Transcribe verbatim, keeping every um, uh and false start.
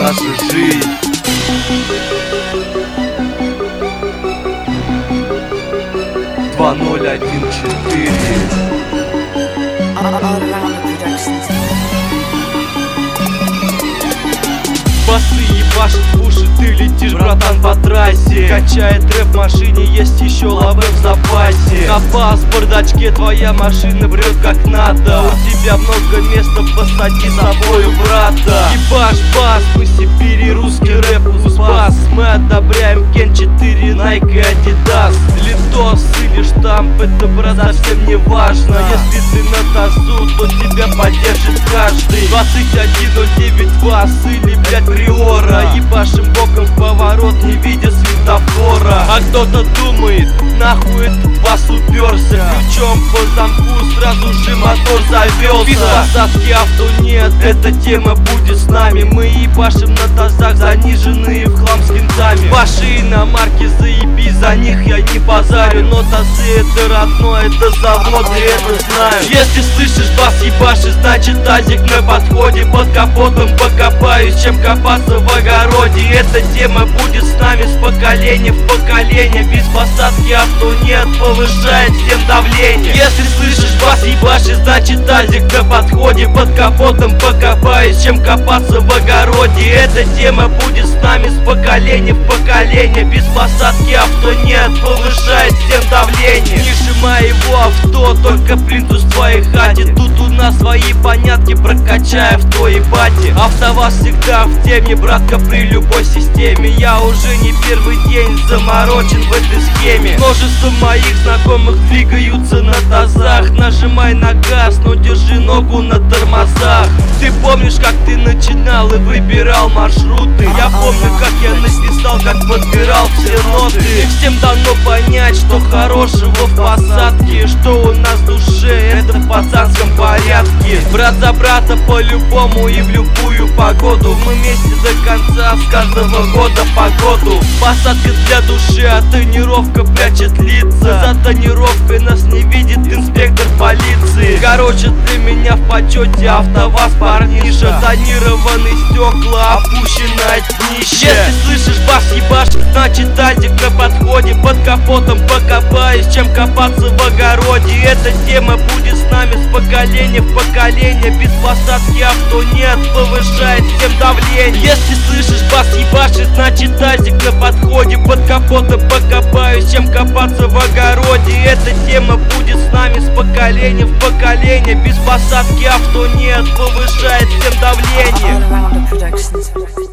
наша жизнь. Два ноль один четыре. Басы ебашит в уши, ты летишь, братан, по трассе. Качает рэп в машине, есть еще лавэ в запасе. На бас в бардачке твоя машина брет как надо. У тебя много места, посади с собою брата. Ебаш бас, мы Сибири, русский рэп успас. Мы одобряем Кен четыре, Найк и Адидас. Литос или штамп, это, брат, совсем не важно. Если ты на тазу, то тебя поддержит каждый. Двадцать один ноль девять вас или, блядь, Приора. Ебашим боком в поворот, не видя светофора. А кто-то думает, нахуй этот бас уперся. Ключом по замку сразу же мотор завелся. Без посадки авто нет, эта тема будет с нами. Мы ебашим на тазах, заниженные в хлам с кинтами. Ваши иномарки заебись, за них я не базарю. Но тазы это родное, это завод, и это знаю. Если слышишь бас ебашит, значит тазик на подходе. Под капотом покопаюсь, чем копаться в огороде. Эта тема будет с нами с поколения в поколение. Без посадки авто нет, повышает всем давление. Если слышишь бас ебашит, значит тазик на подходе. Под капотом покопаюсь, чем копаться в огороде. Эта тема будет с нами с поколения в поколение. Без посадки авто нет, повышает всем давление. Ниже моего авто, только плинтус в твоей хате. Тут у нас свои понятки, прокачая в твоей бате. АвтоВАЗ всегда в теме, братка, при любой системе. Я уже не первый день заморочен в этой схеме. Множество моих знакомых двигаются на тазах. Нажимай на газ, но держи ногу на тормозах. Ты помнишь, как ты начинал и выбирал маршруты? Я помню, как я написал, как подбирал все ноты. Всем дано понять, что хорошего в посадке, что у нас в душе, это в пацанском порядке. Брат за брата по-любому и в любую погоду. Мы вместе до конца, с каждого года погоду. Посадка для души, а тонировка прячет лица. За тонировкой нас не видит инспектор полиции. Короче, для меня в почете АвтоВАЗ, парниша. Тонированные стекла, опущенное днище. Если слышишь бас ебашит, значит тазик на подходе. Под капотом покопаюсь, чем копаться в огороде. Эта тема будет с нами с поколения в поколение. Без посадки авто нет, повышает всем давление. Если слышишь бас ебашит, значит тазик на подходе. Под капотом покопаюсь, чем копаться в огороде. Эта тема будет с нами с поколения в поколение. Без посадки авто нет, повышает всем давление.